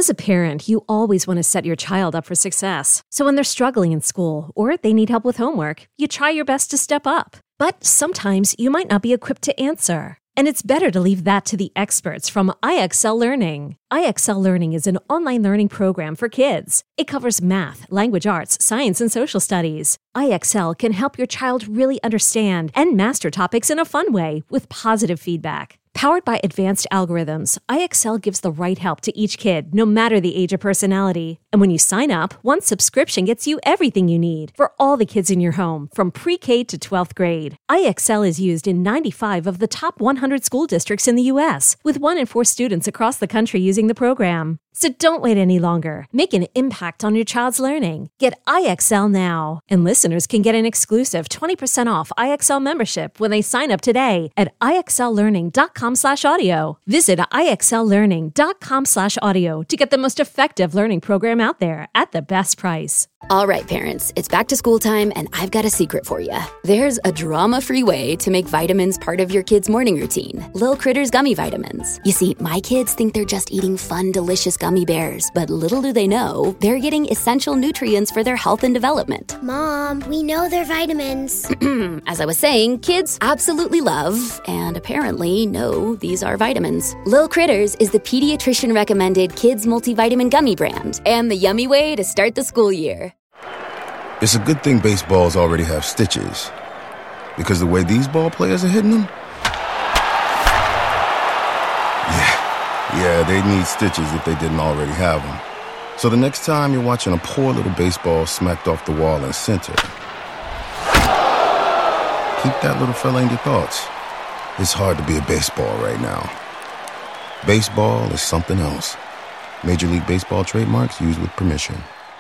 As a parent, you always want to set your child up for success. So when they're struggling in school or they need help with homework, you try your best to step up. But sometimes you might not be equipped to answer. And it's better to leave that to the experts from IXL Learning. IXL Learning is an online learning program for kids. It covers math, language arts, science, and social studies. IXL can help your child really understand and master topics in a fun way with positive feedback. Powered by advanced algorithms, IXL gives the right help to each kid, no matter the age or personality. And when you sign up, one subscription gets you everything you need for all the kids in your home, from pre-K to 12th grade. IXL is used in 95 of the top 100 school districts in the U.S., with 1 in 4 students across the country using the program. So don't wait any longer. Make an impact on your child's learning. Get IXL now. And listeners can get an exclusive 20% off IXL membership when they sign up today at IXLlearning.com/audio. Visit IXLlearning.com/audio to get the most effective learning program out there at the best price. All right, parents, it's back to school time, and I've got a secret for you. There's a drama-free way to make vitamins part of your kid's morning routine. Lil Critters Gummy Vitamins. You see, my kids think they're just eating fun, delicious gummy bears, but little do they know, they're getting essential nutrients for their health and development. Mom, we know they're vitamins. As I was saying, kids absolutely love, and apparently know, these are vitamins. Lil Critters is the pediatrician-recommended kids multivitamin gummy brand, and the yummy way to start the school year. It's a good thing baseballs already have stitches, because the way these ball players are hitting them, yeah, they need stitches if they didn't already have them. So the next time you're watching a poor little baseball smacked off the wall in center, keep that little fella in your thoughts. It's hard to be a baseball right now. Baseball is something else. Major League Baseball trademarks used with permission.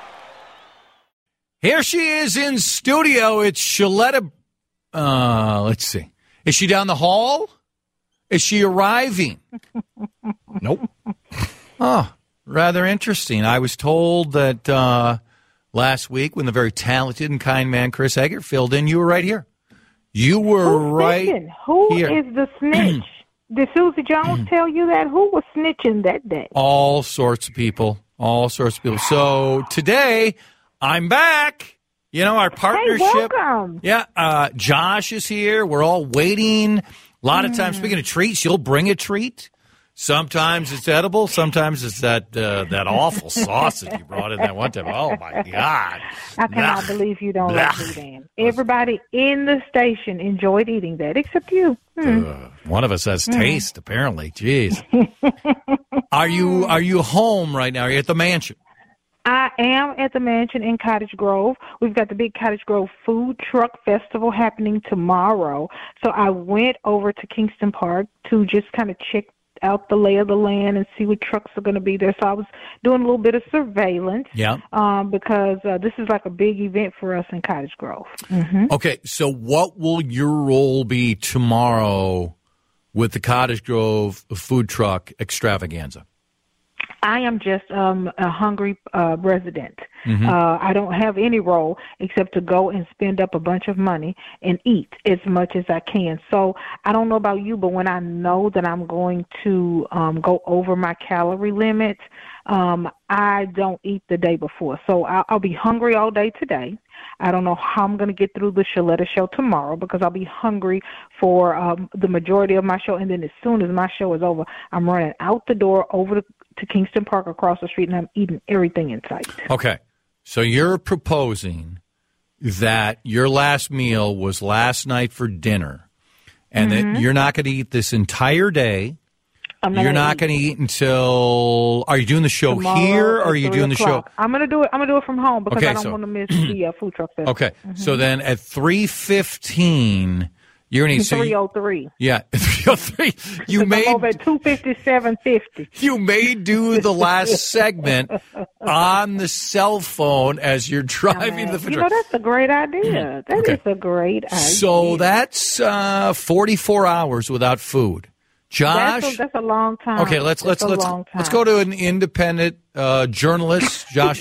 Here she is in studio. It's Shaletta. Let's see. Is she down the hall? Is she arriving? Nope. Oh, rather interesting. I was told that last week when the very talented and kind man Chris Eggert filled in, you were right here. You were right here. Who is the snitch? Did Susie Jones tell you that? Who was snitching that day? All sorts of people. All sorts of people. So today, I'm back. You know, our partnership. Hey, welcome. Yeah, Josh is here. We're all waiting. A lot of times, speaking of treats, you'll bring a treat. Sometimes it's edible. Sometimes it's that awful sausage you brought in that one time. Oh, my God. I cannot believe you don't like boudin. Everybody in the station enjoyed eating that, except you. One of us has taste, apparently. Jeez. Are you home right now? Are you at the mansion? I am at the mansion in Cottage Grove. We've got the big Cottage Grove Food Truck Festival happening tomorrow. So I went over to Kingston Park to just kind of check out the lay of the land and see what trucks are going to be there. So I was doing a little bit of surveillance because this is like a big event for us in Cottage Grove. Mm-hmm. Okay, so what will your role be tomorrow with the Cottage Grove Food Truck Extravaganza? I am just a hungry resident. Mm-hmm. I don't have any role except to go and spend up a bunch of money and eat as much as I can. So I don't know about you, but when I know that I'm going to go over my calorie limit, I don't eat the day before. So I'll be hungry all day today. I don't know how I'm going to get through the Shaletta show tomorrow because I'll be hungry for the majority of my show. And then as soon as my show is over, I'm running out the door over to Kingston Park across the street, and I'm eating everything in sight. Okay. So you're proposing that your last meal was last night for dinner and that you're not going to eat this entire day. You're not going to eat until. Are you doing the show here, or are you doing the show? I'm going to do it. I'm going to do it from home because I don't want to miss the food truck festival. Okay, so then at 3:15, you're going to eat 3:03. Yeah, 3:03. You may over at 2:57:50. You may do the last segment on the cell phone as you're driving the food truck. That's a great idea. That is a great idea. So that's 44 hours without food. Josh, that's a long time. Okay, let's go to an independent journalist, Josh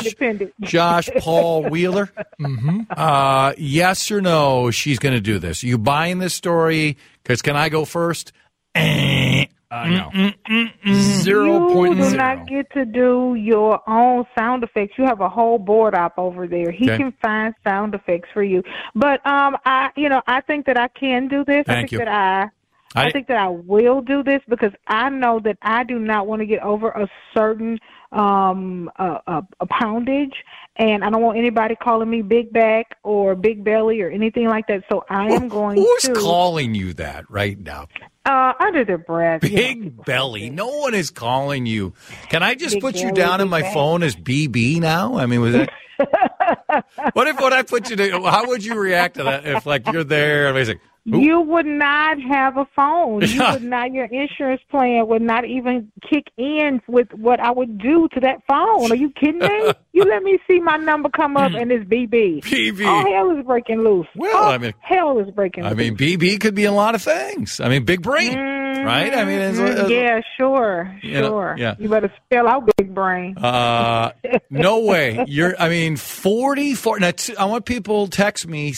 Paul Wheeler. Mm-hmm. Yes or no? She's going to do this. Are you buying this story? Because can I go first? No. You 0.0. do not get to do your own sound effects. You have a whole board op over there. He can find sound effects for you. But I think that I can do this. Thank you. I think that I will do this because I know that I do not want to get over a certain a poundage, and I don't want anybody calling me big back or big belly or anything like that. So I am going Who's calling you that right now? Under their breath. Big belly. No one is calling you. Can I just Big put you belly, down in big my back. phone as BB now? I mean, was that? What if when I put you to? How would you react to that if like you're there and I say, You would not have a phone. You would not. Your insurance plan would not even kick in with what I would do to that phone. Are you kidding me? You let me see my number come up and it's BB. BB. Oh, hell is breaking loose. Well, hell is breaking loose. I mean, BB could be a lot of things. I mean, big brain, right? I mean, yeah, sure. Yeah. You better spell out big brain. No way. 44. Now, I want people to text me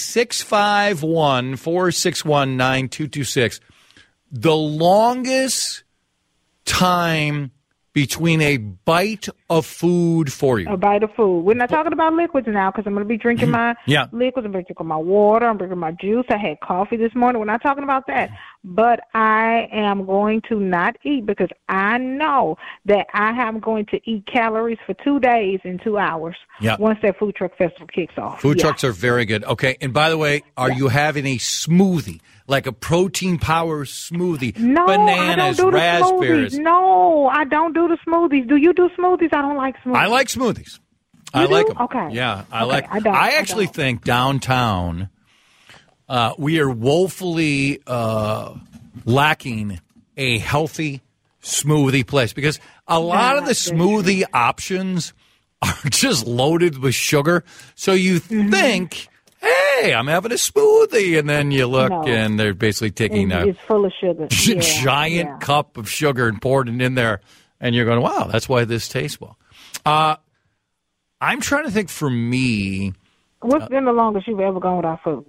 651-461-9226. The longest time between a bite of food for you. A bite of food. We're not talking about liquids now because I'm going to be drinking my liquids. I'm going to drink my water. I'm drinking my juice. I had coffee this morning. We're not talking about that. But I am going to not eat because I know that I am going to eat calories for 2 days in 2 hours once that food truck festival kicks off. Food trucks are very good. Okay. And by the way, are you having a smoothie? Like a protein power smoothie, no, bananas, I don't do raspberries. The smoothies. No, I don't do the smoothies. Do you do smoothies? I don't like smoothies. I like smoothies. You like do? them. Okay. Yeah, I okay, like. I actually think downtown we are woefully lacking a healthy smoothie place because a lot of the smoothie options are just loaded with sugar. So you think, hey, I'm having a smoothie, and then you look, and they're basically taking it's full of sugar. giant cup of sugar and pouring it in there, and you're going, wow, that's why this tastes well. I'm trying to think for me. What's been the longest you've ever gone without food?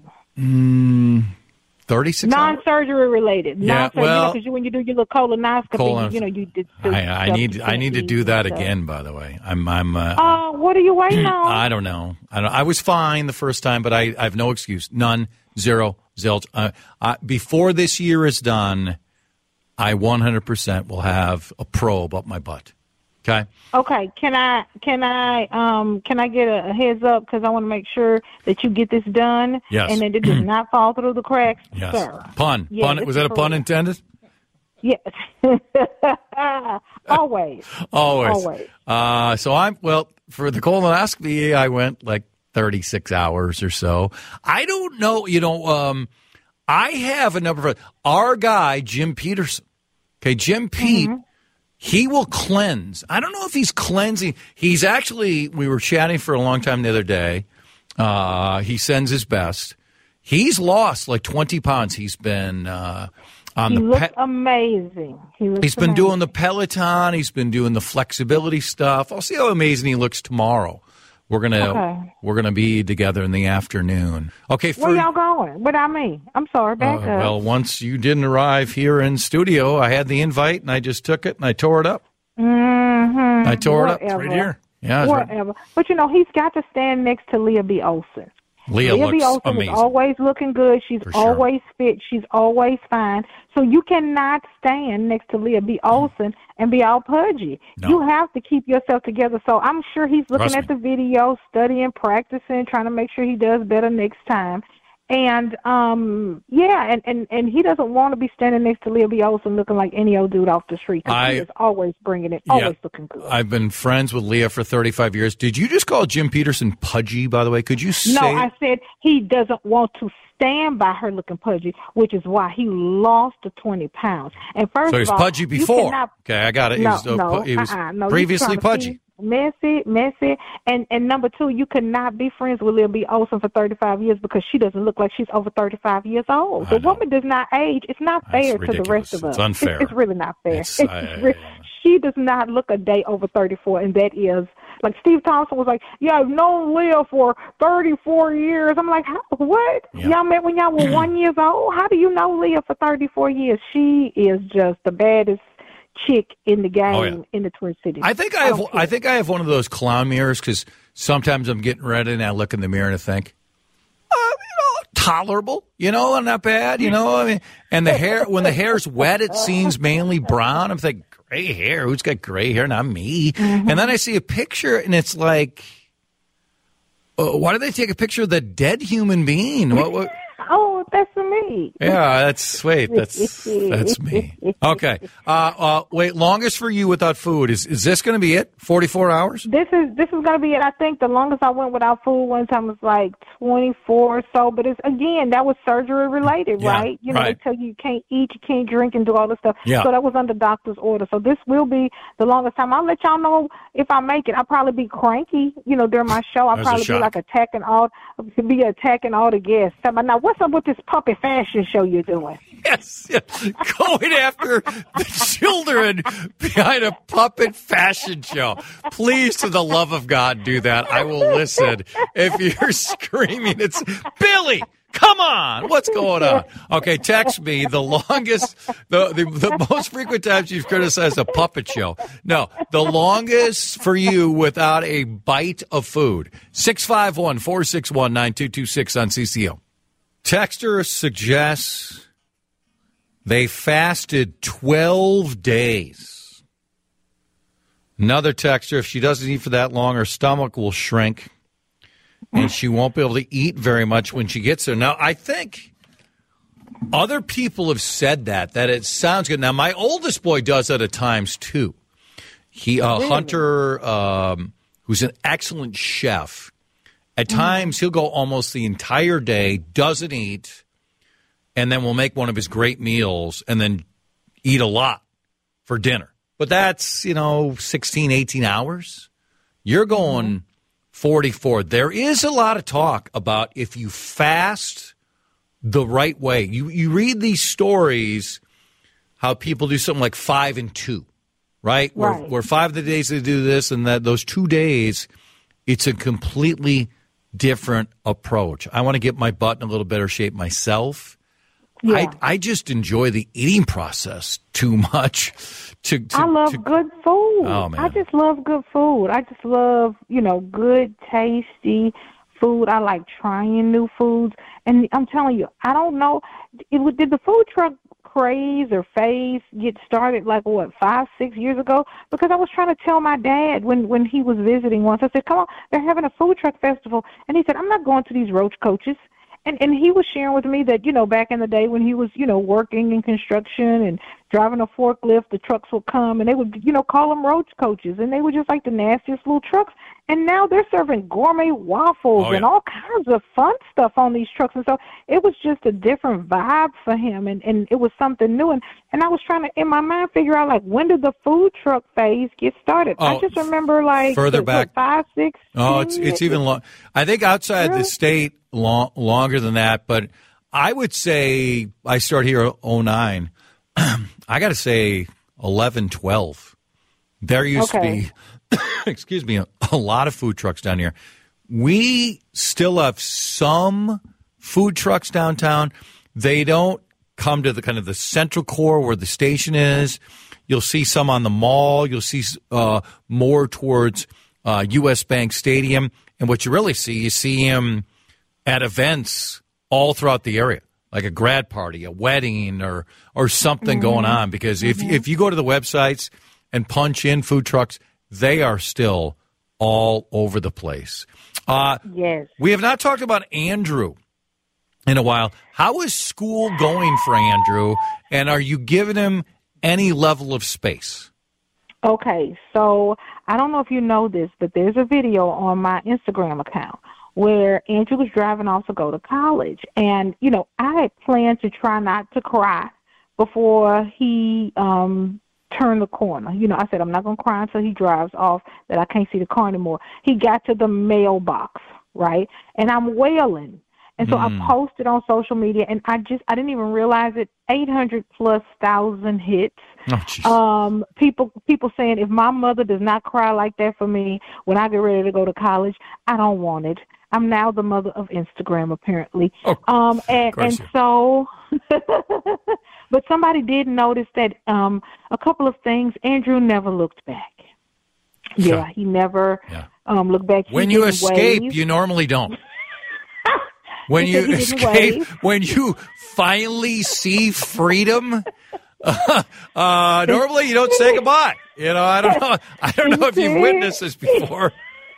36 hours? Non-surgery related. Yeah, well, because when you do your little colonoscopy, you did. I need to do that again. By the way, I'm. What are you waiting on? I don't know. I was fine the first time, but I have no excuse. None. Zero. Zilch. Before this year is done, I 100% will have a probe up my butt. Okay. Okay. Can I get a heads up because I want to make sure that you get this done. Yes. And that it does not fall through the cracks. Yes. Sir. Pun. Was that a pun intended? Yes. Always. So for the colonoscopy, I went like 36 hours or so. I don't know. I have a number of our guy Jim Peterson. Okay, Jim Pete. He will cleanse. I don't know if he's cleansing. He's actually, we were chatting for a long time the other day. He sends his best. He's lost like 20 pounds. He's been on the looks amazing. He's been doing the Peloton. He's been doing the flexibility stuff. I'll see how amazing he looks tomorrow. We're gonna be together in the afternoon. Okay, where y'all going? Without me? I'm sorry. Back up. Well, once you didn't arrive here in studio, I had the invite and I just took it and I tore it up. I tore it up. It's right here. Yeah, whatever. But he's got to stand next to Leah B. Olson. Leah B. looks Olson amazing. is always looking good. She's always fit. She's always fine. So you cannot stand next to Leah B. Olson and be all pudgy. No. You have to keep yourself together. So I'm sure he's looking at the video, studying, practicing, trying to make sure he does better next time. And, and he doesn't want to be standing next to Leah B. Olson looking like any old dude off the street. He is always bringing it, always looking good. I've been friends with Leah for 35 years. Did you just call Jim Peterson pudgy, by the way? Could you say? No, I said he doesn't want to stand by her looking pudgy, which is why he lost the 20 pounds. And first so he was of all, pudgy before. Okay, I got it. He was previously pudgy. Messy. And number two, you could not be friends with Leah B. Olson for 35 years because she doesn't look like she's over 35 years old. The woman does not age. It's not fair to the rest of us. It's unfair. It's really not fair. She does not look a day over 34, and that is, like Steve Thompson was like, I've known Leah for 34 years. I'm like, what? Yeah. Y'all met when y'all were 1 year old? How do you know Leah for 34 years? She is just the baddest chick in the game in the Twin Cities. I think I have one of those clown mirrors because sometimes I'm getting ready and I look in the mirror and I think, tolerable, not bad, I mean, and the hair, when the hair's wet, it seems mainly brown. I'm thinking, gray hair, who's got gray hair? Not me. And then I see a picture and it's like, why did they take a picture of the dead human being? What? Oh, that's me. Yeah, that's me. Okay. Wait, longest for you without food. Is this going to be it? 44 hours? This is going to be it. I think the longest I went without food one time was like 24 or so. But that was surgery related, right? They tell you can't eat, you can't drink, and do all this stuff. Yeah. So that was under doctor's order. So this will be the longest time. I'll let y'all know if I make it. I'll probably be cranky, during my show. I'll probably be like attacking all the guests. Now, what's up with this puppet fashion show you're doing? Yes. Going after the children behind a puppet fashion show. Please, to the love of God, do that. I will listen. If you're screaming, it's Billy. Come on, what's going on? Okay, text me the longest, the most frequent times you've criticized a puppet show. No, the longest for you without a bite of food. 651-461-9226 on CCO. Texter suggests they fasted 12 days. Another texter, if she doesn't eat for that long, her stomach will shrink, and she won't be able to eat very much when she gets there. Now, I think other people have said that it sounds good. Now, my oldest boy does that at times, too. Hunter, who's an excellent chef, at times he'll go almost the entire day, doesn't eat, and then we'll make one of his great meals and then eat a lot for dinner. But that's, 16, 18 hours. You're going 44. There is a lot of talk about if you fast the right way. You read these stories, how people do something like 5 and 2, right? Where 5 of the days they do this, and that those 2 days, it's a completely different approach. I want to get my butt in a little better shape myself. Yeah. I just enjoy the eating process too much. I love good food. Oh, man. I just love good food. I just love, good, tasty food. I like trying new foods. And I'm telling you, I don't know, did the food truck craze or phase get started 5-6 years ago? Because I was trying to tell my dad when he was visiting once. I said, come on, they're having a food truck festival. And he said, I'm not going to these roach coaches. And he was sharing with me that, back in the day when he was, working in construction and driving a forklift, the trucks would come and they would, call them roach coaches. And they were just like the nastiest little trucks. And now they're serving gourmet waffles and all kinds of fun stuff on these trucks. And so it was just a different vibe for him. And it was something new. And I was trying to, in my mind, figure out, when did the food truck phase get started? I just remember, further back. 5, 6. Oh, it's even long. I think outside the state, longer than that. But I would say I started here in 2009. I got to say 11, 12. There used to be, excuse me, a lot of food trucks down here. We still have some food trucks downtown. They don't come to the kind of the central core where the station is. You'll see some on the mall. You'll see more towards U.S. Bank Stadium. And what you see them at events all throughout the area, like a grad party, a wedding, or something going on. Because if you go to the websites and punch in food trucks, they are still all over the place. Yes. We have not talked about Andrew in a while. How is school going for Andrew, and are you giving him any level of space? Okay, so I don't know if you know this, but there's a video on my Instagram account where Andrew was driving off to go to college. And, I had planned to try not to cry before he turned the corner. I said, I'm not going to cry until he drives off, that I can't see the car anymore. He got to the mailbox, right? And I'm wailing. And so I posted on social media, and I didn't even realize it. 800,000+ hits. Oh, people saying, if my mother does not cry like that for me when I get ready to go to college, I don't want it. I'm now the mother of Instagram, apparently. And so, but somebody did notice that a couple of things. Andrew never looked back. Yeah, he never looked back. When you escape, you normally don't. When you escape, when you finally see freedom, normally you don't say goodbye. I don't know if you've witnessed this before.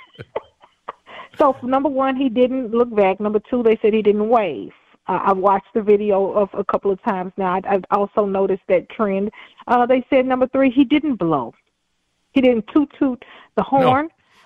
So, number one, he didn't look back. Number two, they said he didn't wave. I've watched the video of a couple of times now. I've also noticed that trend. They said, number three, he didn't blow. He didn't toot the horn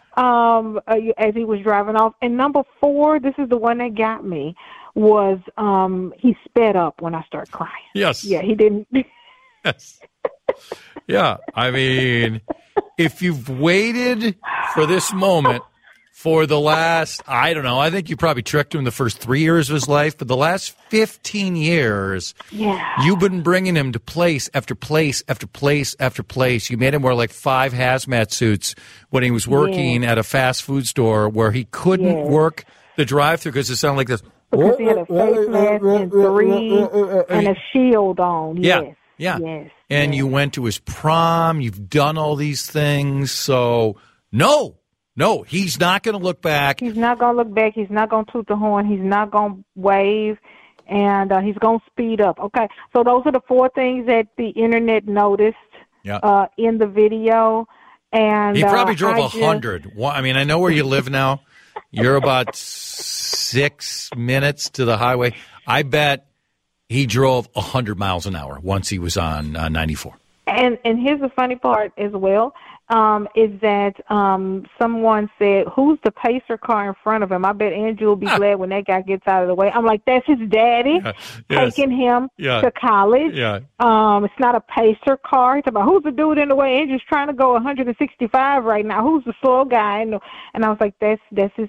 as he was driving off. And number four, this is the one that got me, was he sped up when I started crying. Yes. Yeah, he didn't. Yes. Yeah, I mean, if you've waited for this moment for the last, I don't know, I think you probably tricked him the first 3 years of his life, but the last 15 years, you've been bringing him to place after place after place after place. You made him wear like 5 hazmat suits when he was working at a fast food store where he couldn't work the drive-thru because it sounded like this. Because he had a face mask and 3 and a shield on. Yeah. Yes. And you went to his prom. You've done all these things. So, no, he's not going to look back. He's not going to look back. He's not going to toot the horn. He's not going to wave. And he's going to speed up. Okay, so those are the 4 things that the Internet noticed in the video. And he probably drove 100. I mean, I know where you live now. You're about 6 minutes to the highway. I bet he drove 100 miles an hour once he was on 94. And here's the funny part as well, is that someone said, who's the pacer car in front of him? I bet Andrew will be glad when that guy gets out of the way. I'm like, that's his daddy taking him to college. Yeah. It's not a pacer car. He's about, who's the dude in the way? Andrew's trying to go 165 right now. Who's the slow guy? And I was like, that's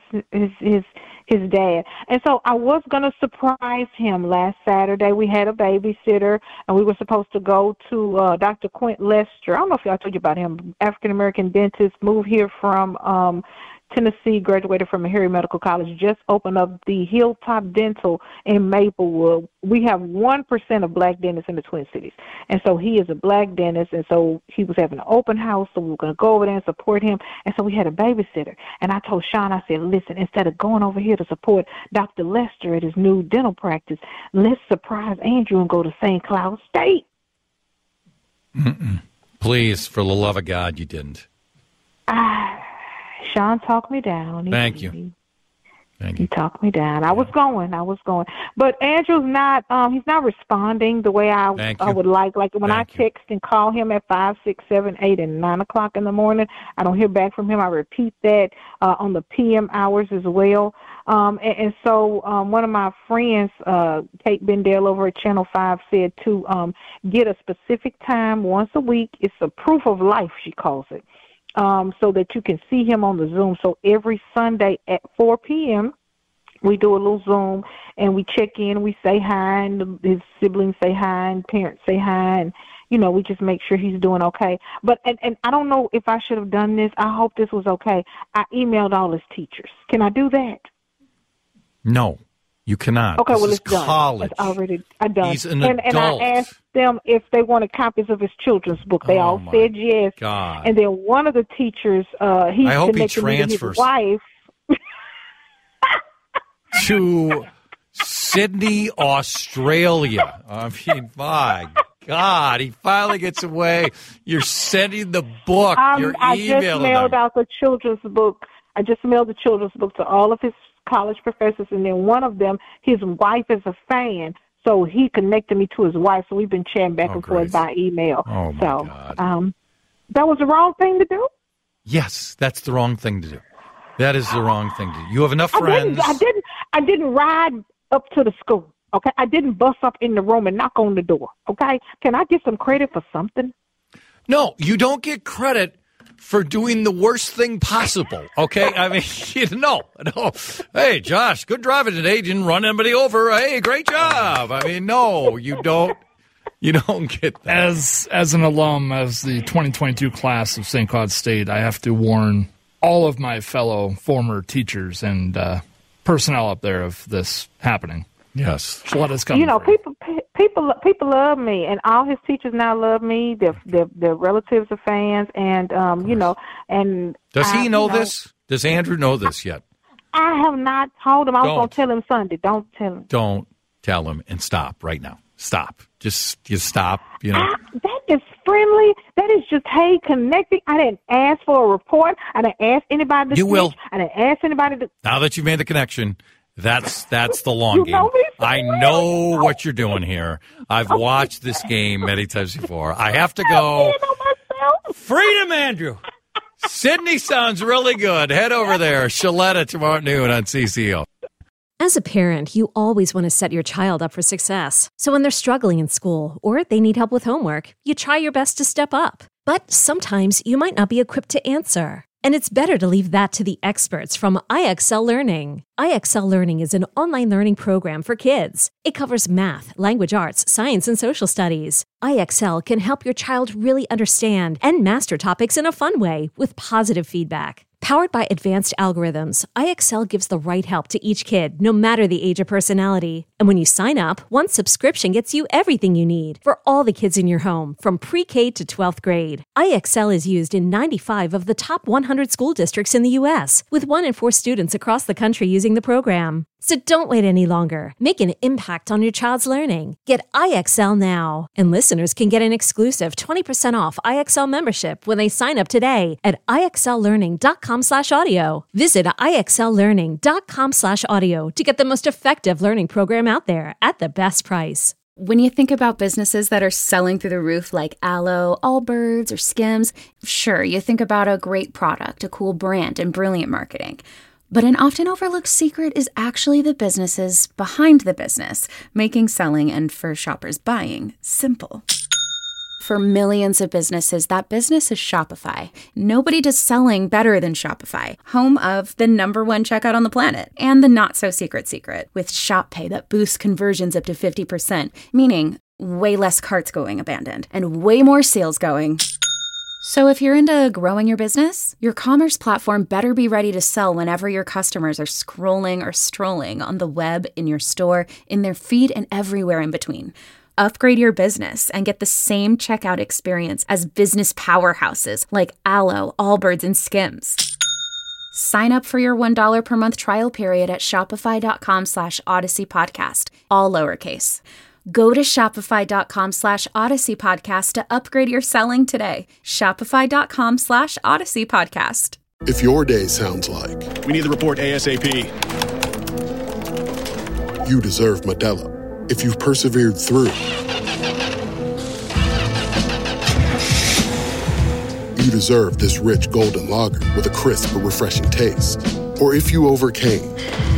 his dad. And so I was going to surprise him last Saturday. We had a babysitter, and we were supposed to go to Dr. Quint Lester. I don't know if y'all told you about him, African-American dentist, moved here from Tennessee, graduated from Harry Medical College, just opened up the Hilltop Dental in Maplewood. We have 1% of black dentists in the Twin Cities. And so he is a black dentist, and so he was having an open house, so we were going to go over there and support him. And so we had a babysitter. And I told Sean, I said, listen, instead of going over here to support Dr. Lester at his new dental practice, let's surprise Andrew and go to St. Cloud State. Please, for the love of God, you didn't. Sean talked me down. Thank you. He talked me down. I was going. But Andrew's not, he's not responding the way I would like. Like when I text and call him at 5, 6, 7, 8, and 9 o'clock in the morning, I don't hear back from him. I repeat that on the PM hours as well. And so one of my friends, Kate Bendale over at Channel 5, said to get a specific time once a week. It's a proof of life, she calls it. So that you can see him on the Zoom. So every Sunday at 4 p.m., we do a little Zoom, and we check in, we say hi, and his siblings say hi, and parents say hi, and, we just make sure he's doing okay. But, and I don't know if I should have done this. I hope this was okay. I emailed all his teachers. Can I do that? No. You cannot. Okay, it's done. College. It's already done. He's an adult. And I asked them if they wanted copies of his children's book. They all said yes. God. And then one of the teachers, I hope he transfers his wife to Sydney, Australia. I mean, my God, he finally gets away. You're sending the book. You're emailing I just mailed out the children's book. I just mailed the children's book to all of his college professors, and then one of them, his wife is a fan, so he connected me to his wife, so we've been chatting back and forth by email. Oh, my God. That was the wrong thing to do? Yes, that's the wrong thing to do. That is the wrong thing to do. You have enough friends. I didn't ride up to the school, okay? I didn't bust up in the room and knock on the door, okay? Can I get some credit for something? No, you don't get credit for doing the worst thing possible, okay? I mean, no. Hey, Josh, good driving today. Didn't run anybody over. Hey, great job. I mean, no, you don't. You don't get that. As an alum, as the 2022 class of St. Cloud State, I have to warn all of my fellow former teachers and personnel up there of this happening. Yes. Shaletta's coming. People love me, and all his teachers now love me. Their relatives are fans, and and does he know this? Does Andrew know this yet? I have not told him. I was going to tell him Sunday. Don't tell him. Don't tell him, and stop right now. Stop. Just stop. That is friendly. That is just, hey, connecting. I didn't ask for a report. I didn't ask anybody to You will. I didn't ask anybody to. Now that you've made the connection, that's the long game. I know what you're doing here. I've watched this game many times before. I have to go. Freedom, Andrew. Sydney sounds really good. Head over there. Shaletta tomorrow noon on CCO. As a parent, you always want to set your child up for success. So when they're struggling in school or they need help with homework, you try your best to step up. But sometimes you might not be equipped to answer. And it's better to leave that to the experts from IXL Learning. IXL Learning is an online learning program for kids. It covers math, language arts, science, and social studies. IXL can help your child really understand and master topics in a fun way with positive feedback. Powered by advanced algorithms, IXL gives the right help to each kid, no matter the age or personality. And when you sign up, one subscription gets you everything you need for all the kids in your home, from pre-K to 12th grade. IXL is used in 95 of the top 100 school districts in the U.S., with 1 in 4 students across the country using the program. So don't wait any longer. Make an impact on your child's learning. Get IXL now. And listeners can get an exclusive 20% off IXL membership when they sign up today at IXLlearning.com/audio. Visit IXLlearning.com/audio to get the most effective learning program out there at the best price. When you think about businesses that are selling through the roof like Aloe, Allbirds, or Skims, sure, you think about a great product, a cool brand, and brilliant marketing. But an often overlooked secret is actually the businesses behind the business, making selling and, for shoppers, buying simple. For millions of businesses, that business is Shopify. Nobody does selling better than Shopify, home of the #1 checkout on the planet and the not-so-secret secret with Shop Pay that boosts conversions up to 50%, meaning way less carts going abandoned and way more sales going. So if you're into growing your business, your commerce platform better be ready to sell whenever your customers are scrolling or strolling on the web, in your store, in their feed, and everywhere in between. Upgrade your business and get the same checkout experience as business powerhouses like Aloe, Allbirds, and Skims. Sign up for your $1 per month trial period at shopify.com/Odyssey Podcast, all lowercase. Go to shopify.com/Odyssey Podcast to upgrade your selling today. Shopify.com/Odyssey Podcast. If your day sounds like we need the report ASAP, you deserve Modelo. If you've persevered through, you deserve this rich golden lager with a crisp but refreshing taste. Or if you overcame,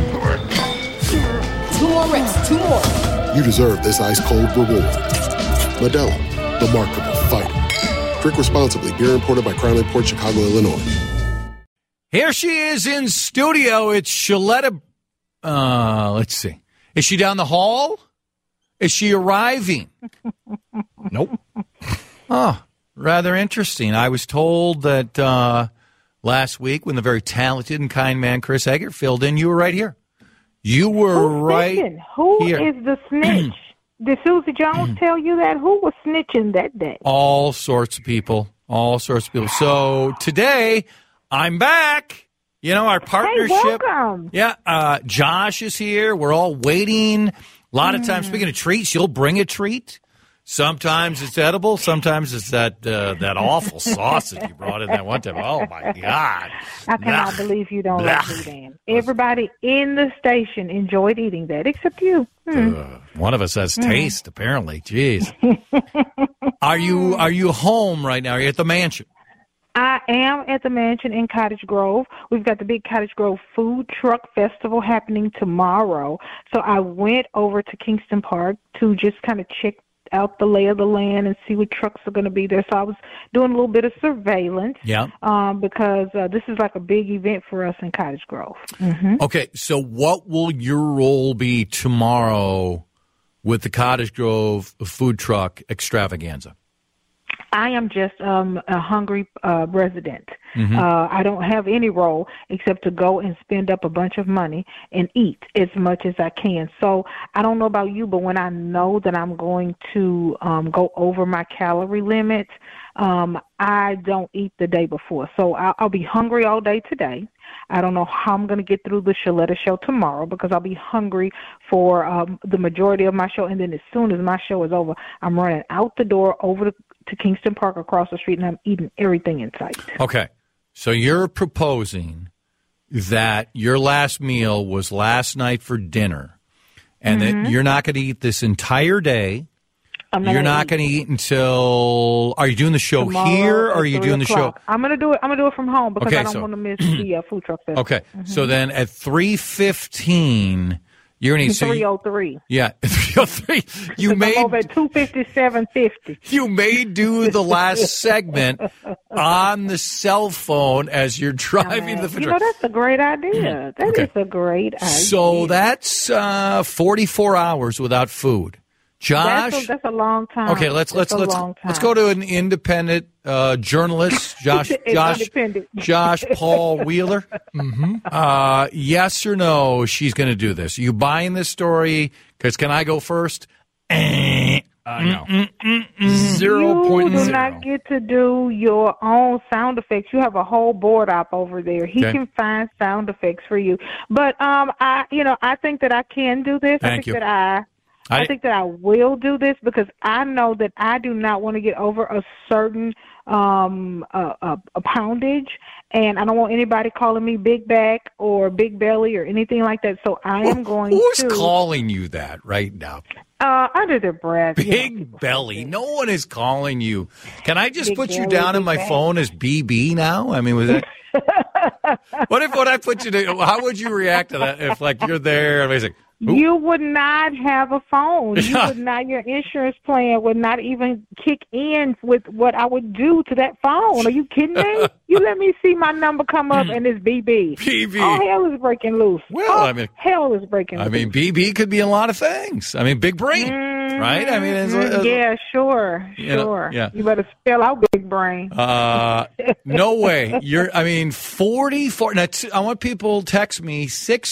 2 more reps, 2 more. You deserve this ice-cold reward. Modelo, the Remarkable Fighter. Drink responsibly. Beer imported by Crown Imports, Chicago, Illinois. Here she is in studio. It's Shaletta. Let's see. Is she down the hall? Is she arriving? Nope. Oh, rather interesting. I was told that last week when the very talented and kind man Chris Eggert filled in, you were right here. You were right here. Who is the snitch? Did Susie Jones tell you that? Who was snitching that day? All sorts of people. All sorts of people. So today, I'm back. You know, our partnership. Hey, welcome. Yeah, Josh is here. We're all waiting. A lot of times, speaking of treats, you'll bring a treat. Sometimes it's edible. Sometimes it's that awful sausage you brought in that one time. Oh, my God. I cannot believe you don't like boudin. Everybody in the station enjoyed eating that, except you. One of us has taste, apparently. Jeez. Are you home right now? Are you at the mansion? I am at the mansion in Cottage Grove. We've got the big Cottage Grove Food Truck Festival happening tomorrow. So I went over to Kingston Park to just kind of check out the lay of the land and see what trucks are going to be there. So I was doing a little bit of surveillance. Yeah. Because this is like a big event for us in Cottage Grove. Mm-hmm. Okay, so what will your role be tomorrow with the Cottage Grove food truck extravaganza? I am just a hungry resident. Mm-hmm. I don't have any role except to go and spend up a bunch of money and eat as much as I can. So I don't know about you, but when I know that I'm going to go over my calorie limit, I don't eat the day before. So I'll be hungry all day today. I don't know how I'm going to get through the Shaletta show tomorrow because I'll be hungry for the majority of my show. And then as soon as my show is over, I'm running out the door over to Kingston Park across the street, and I'm eating everything in sight. Okay. So you're proposing that your last meal was last night for dinner and that you're not going to eat this entire day. You're not going to eat until. Are you doing the show here, or are you doing the show? I'm going to do it. I'm going to do it from home because I don't want to miss the food truck festival. Okay, so then at 3:15, you're going to eat 3:03. Yeah, 3:03. You may I'm over at 2:57:50. You may do the last segment on the cell phone as you're driving to the food truck. That's a great idea. That is a great idea. So that's 44 hours without food. Josh, that's a long time. Okay, let's go to an independent journalist, Josh Paul Wheeler. Mm-hmm. Yes or no? She's going to do this. Are you buying this story? Because can I go first? No. 0.0. You do not get to do your own sound effects. You have a whole board op over there. He can find sound effects for you. But I think that I can do this. I think that I will do this because I know that I do not want to get over a certain a poundage, and I don't want anybody calling me big back or big belly or anything like that. So I am going Who's calling you that right now? Under their breath. Big belly. No one is calling you. Can I just put you down in my phone as BB now? I mean, was that... What if I put you to... How would you react to that if, like, you're there and like... You would not have a phone. You would not. Your insurance plan would not even kick in with what I would do to that phone. Are you kidding me? You let me see my number come up and it's BB. BB. Oh, hell is breaking loose. Well, hell is breaking loose. I mean, BB could be a lot of things. I mean, big brain, right? I mean, yeah, sure. Yeah. You better spell out big brain. No way. 44. Now, I want people to text me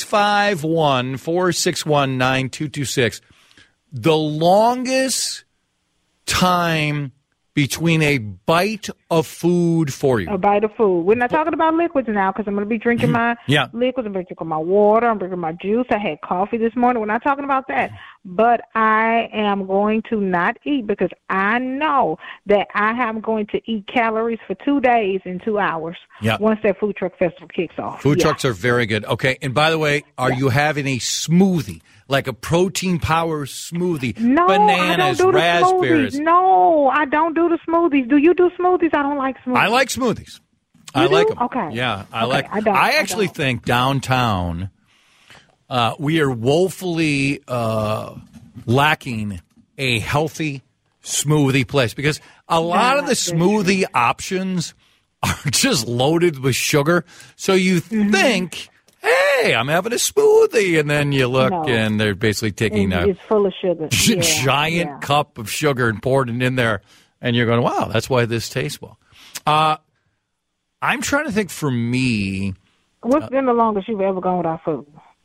651-461-9226. The longest time between a bite of food for you. A bite of food. We're not talking about liquids now because I'm going to be drinking my liquids. I'm drinking my water. I'm drinking my juice. I had coffee this morning. We're not talking about that. But I am going to not eat because I know that I am going to eat calories for 2 days in 2 hours once that food truck festival kicks off. Food trucks are very good. Okay, and by the way, are you having a smoothie? Like a protein power smoothie, bananas, raspberries. Smoothies. No, I don't do the smoothies. Do you do smoothies? I don't like smoothies. I like smoothies. I like them. Okay. Yeah, I like them. I actually think downtown we are woefully lacking a healthy smoothie place because a lot of the smoothie options are just loaded with sugar. So you think... Hey, I'm having a smoothie, and then you look, and they're basically taking it's full of sugar. giant cup of sugar and pouring it in there, and you're going, wow, that's why this tastes well. I'm trying to think for me. What's been the longest you've ever gone without food?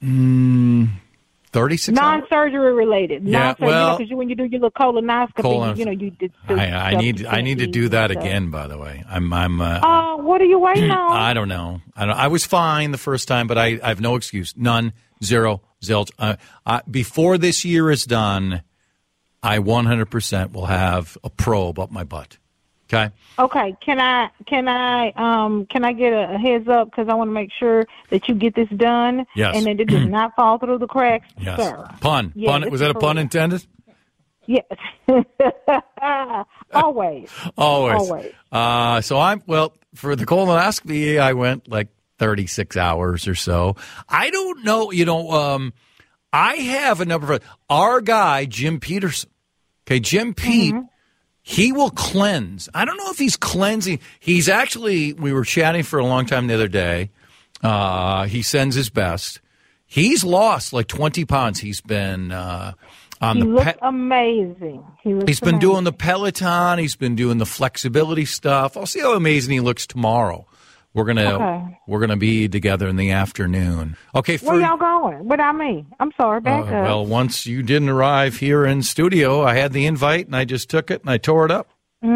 36 non-surgery related. Yeah, well, because when you do your little colonoscopy, you did. I need to do that again. By the way, I'm. What are you waiting on? I don't know. I was fine the first time, but I have no excuse. None. Zero. Zilch. Before this year is done, I 100% will have a probe up my butt. Okay. Okay. Can I get a heads up because I want to make sure that you get this done. Yes. And that it does not fall through the cracks. Yes. Sir. Pun. Was that a pun intended? Yes. Always. So for the colonoscopy, I went like 36 hours or so. I don't know. I have a number of our guy Jim Peterson. Okay, Jim Pete, he will cleanse. I don't know if he's cleansing. He's actually, we were chatting for a long time the other day. He sends his best. He's lost like 20 pounds. He's been on he looks amazing. He's been doing the Peloton. He's been doing the flexibility stuff. I'll see how amazing he looks tomorrow. We're gonna be together in the afternoon. Okay, where y'all going? Without me? I'm sorry. Back up. Well, once you didn't arrive here in studio, I had the invite and I just took it and I tore it up.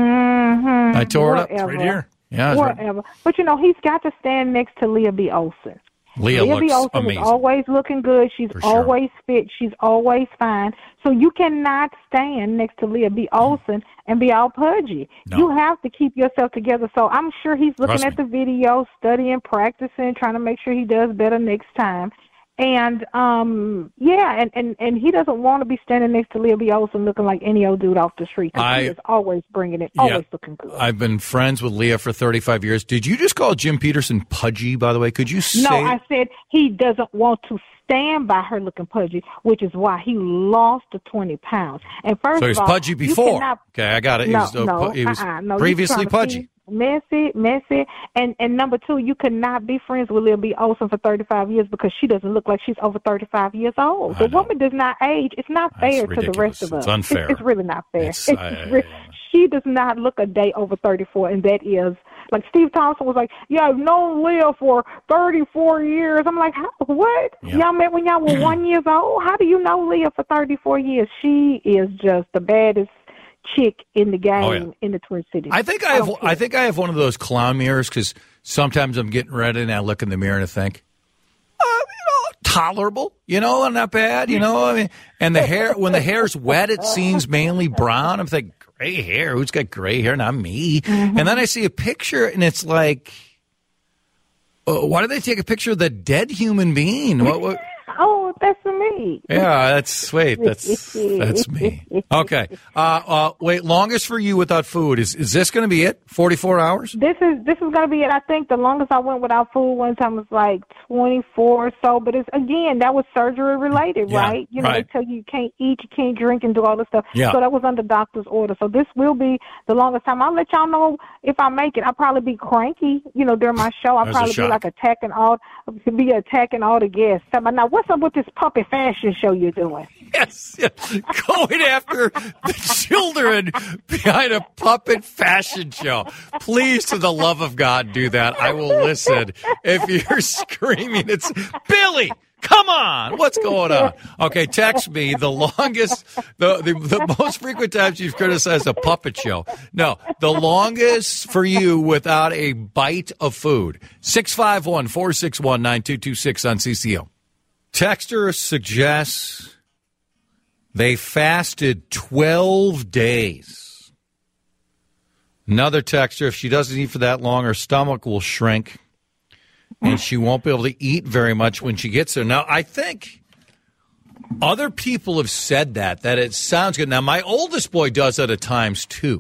I tore it up. It's right here. Yeah, whatever. Right. But he's got to stand next to Leah B. Olson. Leah B. Olson amazing. is always looking good. She's always fit. She's always fine. So you cannot stand next to Leah B. Olson and be all pudgy. No. You have to keep yourself together. So I'm sure he's looking at the video, studying, practicing, trying to make sure he does better next time. And, and he doesn't want to be standing next to Leah B. Olson looking like any old dude off the street. He is always bringing it, always looking good. I've been friends with Leah for 35 years. Did you just call Jim Peterson pudgy, by the way? Could you say? No, I said he doesn't want to stand by her looking pudgy, which is why he lost the 20 pounds. And first so he was pudgy before. Okay, I got it. He was previously pudgy. Messy. And number two, you could not be friends with Leah B. Olson for 35 years because she doesn't look like she's over 35 years old. The woman does not age. It's not fair to the rest of us. It's unfair. It's really not fair. She does not look a day over 34, and that is, like Steve Thompson was like, yeah, I've known Leah for 34 years. I'm like, what? Yeah. Y'all met when y'all were 1 year old? How do you know Leah for 34 years? She is just the baddest chick in the game in the Twin Cities. I think I have one of those clown mirrors because sometimes I'm getting ready and I look in the mirror and I think, tolerable, not bad, I mean, and the hair, when the hair's wet, it seems mainly brown. I'm thinking, gray hair, who's got gray hair? Not me. And then I see a picture and it's like, why did they take a picture of the dead human being? What? Oh, that's me. Yeah, that's sweet. That's me. Okay. Wait, longest for you without food is this going to be it? 44 hours? This is going to be it. I think the longest I went without food one time was like 24 or so. But that was surgery related, right? They tell you can't eat, you can't drink, and do all this stuff. Yeah. So that was under doctor's order. So this will be the longest time. I'll let y'all know if I make it. I'll probably be cranky, during my show. I'll probably be like attacking all the guests. Now, what's up with this puppet fashion show you're doing? Yes. Going after the children behind a puppet fashion show. Please, to the love of God, do that. I will listen. If you're screaming, it's Billy. Come on, what's going on? Okay, text me the longest, the most frequent times you've criticized a puppet show. No, the longest for you without a bite of food. 651-461-9226 on CCO. Texter suggests they fasted 12 days. Another texter, if she doesn't eat for that long, her stomach will shrink. And she won't be able to eat very much when she gets there. Now, I think other people have said that it sounds good. Now, my oldest boy does that at times, too.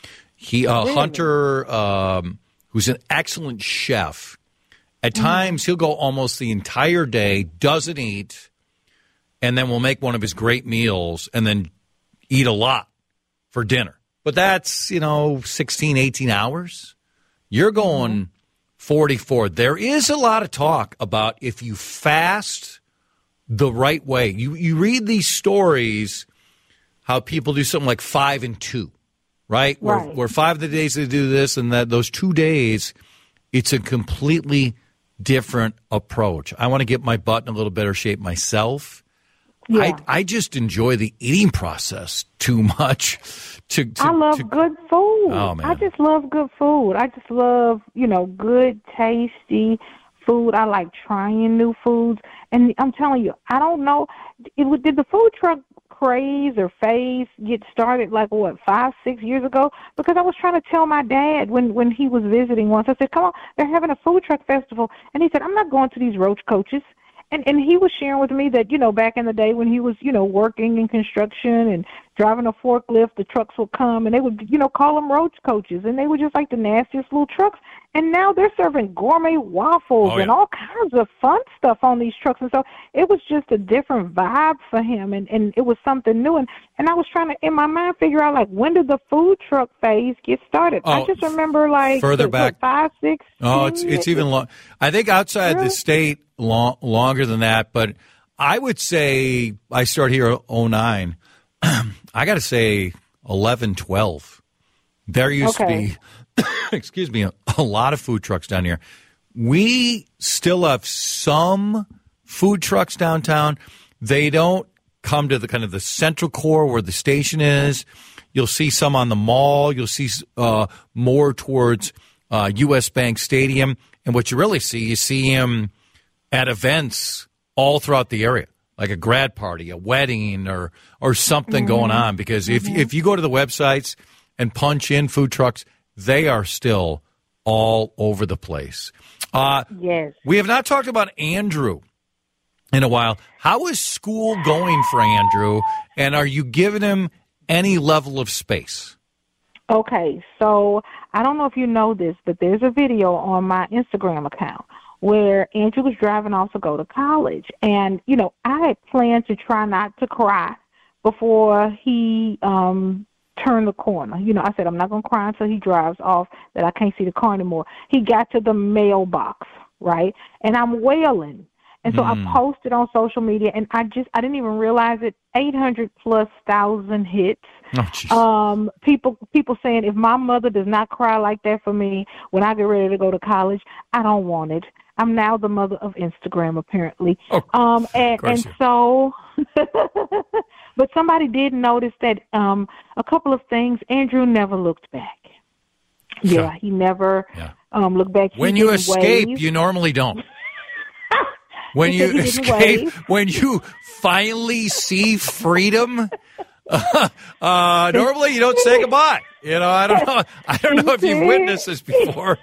Hunter, who's an excellent chef, at times he'll go almost the entire day, doesn't eat, and then will make one of his great meals and then eat a lot for dinner. But that's, 16, 18 hours. You're going 44. There is a lot of talk about if you fast the right way. You read these stories, how people do something like 5 and 2, right? Where 5 of the days they do this and that those 2 days, it's a completely different approach. I want to get my butt in a little better shape myself. Yeah. I just enjoy the eating process too much. I love good food. Oh, man. I just love good food. I just love, good, tasty food. I like trying new foods. And I'm telling you, I don't know, did the food truck craze or phase get started 5, 6 years ago? Because I was trying to tell my dad when he was visiting once. I said, come on, they're having a food truck festival. And he said, I'm not going to these roach coaches. And he was sharing with me that, back in the day when he was, working in construction and driving a forklift, the trucks would come, and they would, call them roach coaches, and they were just like the nastiest little trucks. And now they're serving gourmet waffles and all kinds of fun stuff on these trucks. And so it was just a different vibe for him, and it was something new. And I was trying to, in my mind, figure out, like, when did the food truck phase get started? I just remember, like, further back, 5, 6. Oh, it's even long. I think outside the state, longer than that. But I would say I started here 2009. I got to say 11, 12. There used to be, excuse me, a lot of food trucks down here. We still have some food trucks downtown. They don't come to the kind of the central core where the station is. You'll see some on the mall. You'll see more towards U.S. Bank Stadium. And what you really see, you see him at events all throughout the area, like a grad party, a wedding, or something going on. Because if you go to the websites and punch in food trucks, they are still all over the place. Yes. We have not talked about Andrew in a while. How is school going for Andrew, and are you giving him any level of space? Okay, so I don't know if you know this, but there's a video on my Instagram account where Andrew was driving off to go to college. And, I had planned to try not to cry before he turned the corner. I said, I'm not going to cry until he drives off, that I can't see the car anymore. He got to the mailbox, right? And I'm wailing. And so I posted on social media, and I didn't even realize it, 800,000+ hits. Oh, people saying, if my mother does not cry like that for me when I get ready to go to college, I don't want it. I'm now the mother of Instagram, apparently. And so, but somebody did notice that a couple of things. Andrew never looked back. Yeah, he never looked back. When you escape, you normally don't. When you escape, when you finally see freedom, normally you don't say goodbye. I don't know if you've witnessed this before.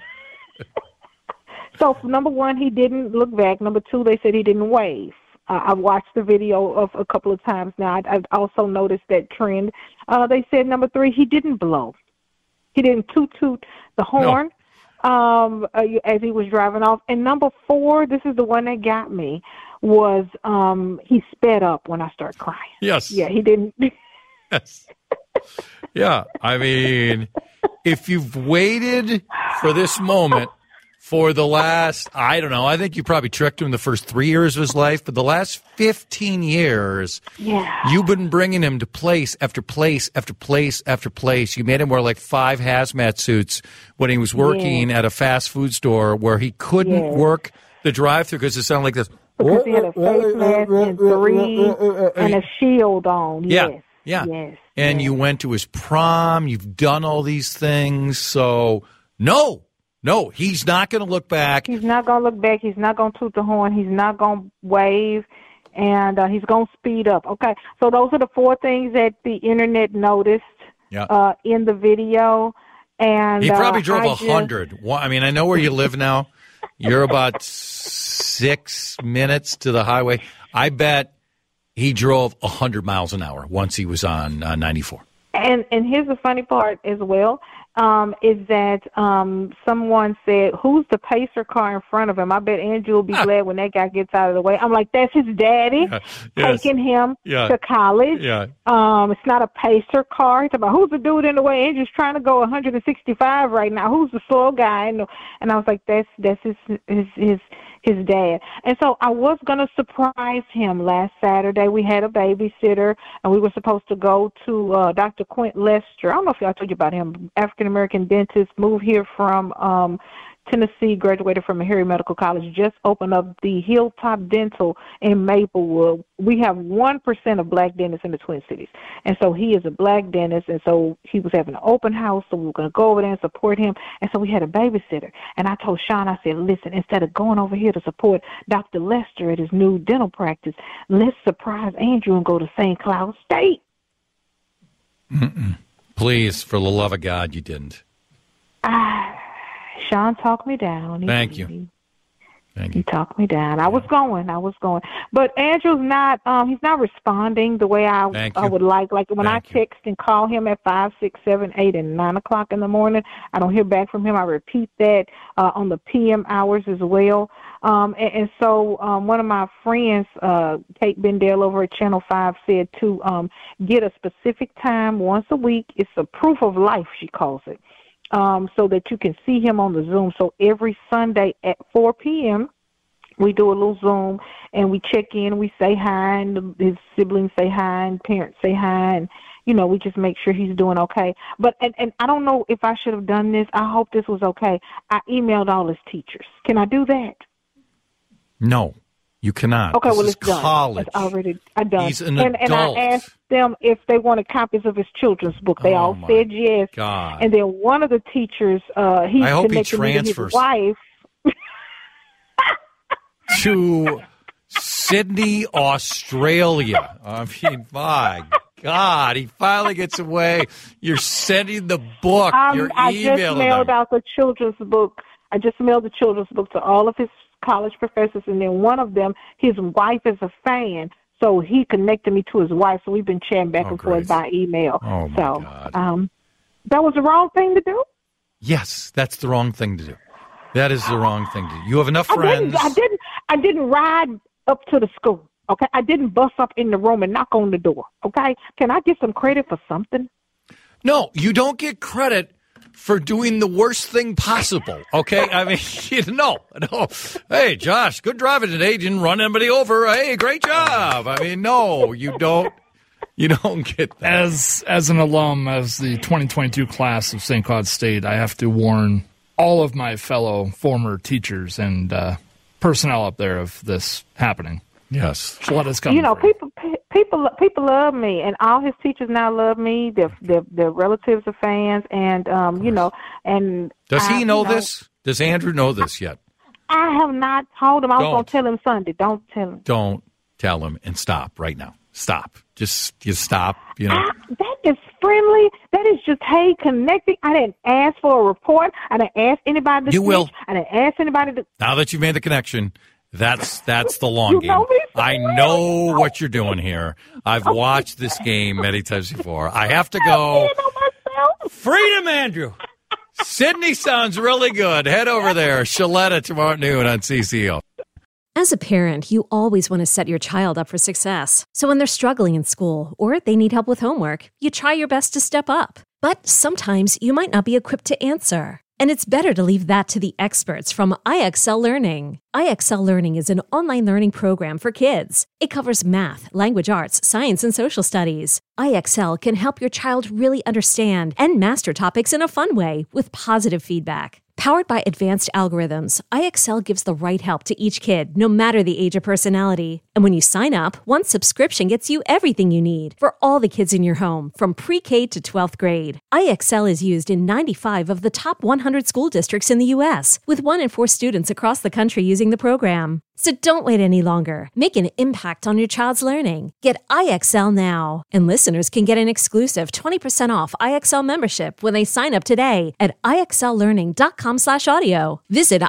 So, number one, he didn't look back. Number two, they said he didn't wave. I've watched the video of a couple of times now. I've also noticed that trend. They said, number three, he didn't blow. He didn't toot the horn. No. As he was driving off. And number four, this is the one that got me, was he sped up when I started crying. Yes. Yeah, he didn't. Yes. Yeah, I mean, if you've waited for this moment for the last, I don't know, I think you probably tricked him the first 3 years of his life, but the last 15 years, you've been bringing him to place after place after place after place. You made him wear like 5 hazmat suits when he was working at a fast food store where he couldn't work the drive-thru because it sounded like this. Because he had a face mask and 3 and a shield on. Yeah. Yes. And you went to his prom. You've done all these things. So, no, he's not going to look back. He's not going to look back. He's not going to toot the horn. He's not going to wave. And he's going to speed up. Okay, so those are the 4 things that the Internet noticed in the video. And he probably drove 100. I mean, I know where you live now. You're about 6 minutes to the highway. I bet he drove 100 miles an hour once he was on 94. And here's the funny part as well. Is that someone said, who's the pacer car in front of him? I bet Andrew will be glad when that guy gets out of the way. I'm like, that's his daddy taking him to college. Yeah. It's not a pacer car. He's about, who's the dude in the way? Andrew's trying to go 165 right now. Who's the slow guy? And I was like, that's his dad. And so I was going to surprise him last Saturday. We had a babysitter, and we were supposed to go to Dr. Quint Lester. I don't know if I told you about him, African-American dentist, moved here from Tennessee, graduated from Meharry Medical College, just opened up the Hilltop Dental in Maplewood. We have 1% of black dentists in the Twin Cities. And so he is a black dentist, and so he was having an open house, so we were going to go over there and support him. And so we had a babysitter. And I told Sean, I said, listen, instead of going over here to support Dr. Lester at his new dental practice, let's surprise Andrew and go to St. Cloud State. Please, for the love of God, you didn't. Sean talked me down. Thank you. Thank you. You talked me down. I was going. But Andrew's not, he's not responding the way I would like. Like when I text and call him at 5, 6, 7, 8, and 9 o'clock in the morning, I don't hear back from him. I repeat that on the PM hours as well. So one of my friends, Kate Bendale over at Channel 5, said to get a specific time once a week. It's a proof of life, she calls it, so that you can see him on the Zoom. So every Sunday at 4 p.m., we do a little Zoom, and we check in, we say hi, and his siblings say hi, and parents say hi, and, we just make sure he's doing okay. But, and I don't know if I should have done this. I hope this was okay. I emailed all his teachers. Can I do that? No, you cannot. Okay, this it's college. Done. I done. He's an adult. And I asked them if they wanted copies of his children's book. They all said yes. God. And then one of the teachers, I hope he connected me to his transfers wife. to Sydney, Australia. I mean, my God, he finally gets away. You're sending the book. You're I just mailed them. out the children's book. I just mailed the children's book to all of his college professors, and then one of them, his wife is a fan, so he connected me to his wife, so we've been chatting back and forth by email. Oh, my God. That was the wrong thing to do? Yes, that's the wrong thing to do. That is the wrong thing to do. You have enough friends. I didn't ride up to the school, okay? I didn't bust up in the room and knock on the door, okay? Can I get some credit for something? No, you don't get credit for doing the worst thing possible, okay? I mean, no. Hey, Josh, good driving today. Didn't run anybody over. Hey, great job. I mean, no, you don't. You don't get that. As an alum of the 2022 class of St. Cloud State, I have to warn all of my fellow former teachers and personnel up there of this happening. Yes. Shaletta's coming. People love me, and all his teachers now love me. Their relatives are fans, and and does he know this? Does Andrew know this yet? I have not told him. I was going to tell him Sunday. Don't tell him. Don't tell him, and stop right now. Stop. Just stop. That is friendly. That is just, hey, connecting. I didn't ask for a report. I didn't ask anybody to You will. I didn't ask anybody to. Now that you've made the connection, that's the long game. I know what you're doing here. I've watched this game many times before. I have to go. Freedom, Andrew. Sydney sounds really good. Head over there. Shaletta tomorrow noon on CCO. As a parent, you always want to set your child up for success. So when they're struggling in school or they need help with homework, you try your best to step up. But sometimes you might not be equipped to answer. And it's better to leave that to the experts from IXL Learning. IXL Learning is an online learning program for kids. It covers math, language arts, science, and social studies. IXL can help your child really understand and master topics in a fun way with positive feedback. Powered by advanced algorithms, IXL gives the right help to each kid, no matter the age or personality. And when you sign up, one subscription gets you everything you need for all the kids in your home, from pre-K to 12th grade. IXL is used in 95 of the top 100 school districts in the U.S., with 1 in 4 students across the country using the program. So don't wait any longer. Make an impact on your child's learning. Get IXL now. And listeners can get an exclusive 20% off IXL membership when they sign up today at IXLlearning.com/audio. Visit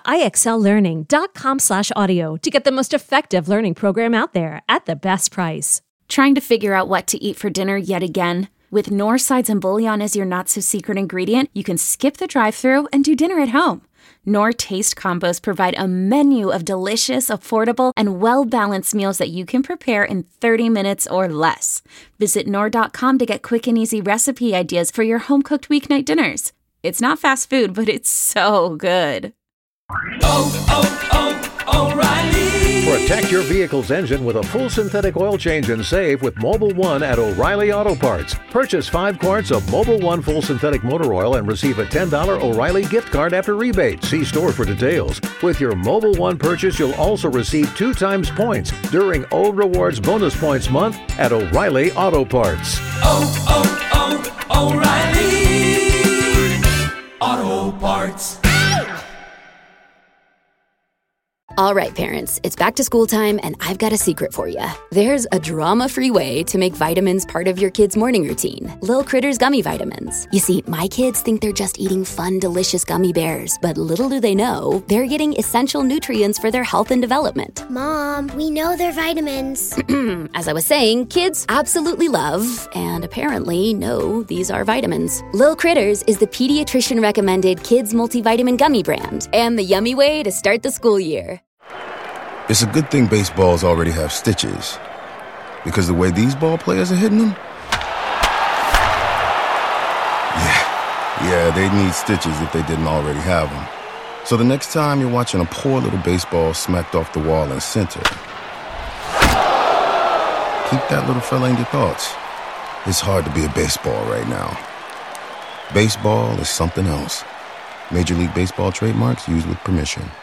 IXLlearning.com/audio to get the most effective learning program out there at the best price. Trying to figure out what to eat for dinner yet again? With Knorr sides and bouillon as your not-so-secret ingredient, you can skip the drive-thru and do dinner at home. Knorr Taste Combos provide a menu of delicious, affordable, and well-balanced meals that you can prepare in 30 minutes or less. Visit Knorr.com to get quick and easy recipe ideas for your home-cooked weeknight dinners. It's not fast food, but it's so good. O'Reilly. Protect your vehicle's engine with a full synthetic oil change and save with Mobil 1 at O'Reilly Auto Parts. Purchase 5 quarts of Mobil 1 full synthetic motor oil and receive a $10 O'Reilly gift card after rebate. See store for details. With your Mobil 1 purchase, you'll also receive 2 times points during O Rewards Bonus Points Month at O'Reilly Auto Parts. O'Reilly Auto Parts. All right, parents, it's back to school time, and I've got a secret for you. There's a drama-free way to make vitamins part of your kid's morning routine. Lil Critters Gummy Vitamins. You see, my kids think they're just eating fun, delicious gummy bears, but little do they know, they're getting essential nutrients for their health and development. Mom, we know they're vitamins. As I was saying, kids absolutely love, and apparently know, these are vitamins. Lil Critters is the pediatrician-recommended kids multivitamin gummy brand, and the yummy way to start the school year. It's a good thing baseballs already have stitches, because the way these ball players are hitting them, yeah, they'd need stitches if they didn't already have them. So the next time you're watching a poor little baseball smacked off the wall in center, keep that little fella in your thoughts. It's hard to be a baseball right now. Baseball is something else. Major League Baseball trademarks used with permission.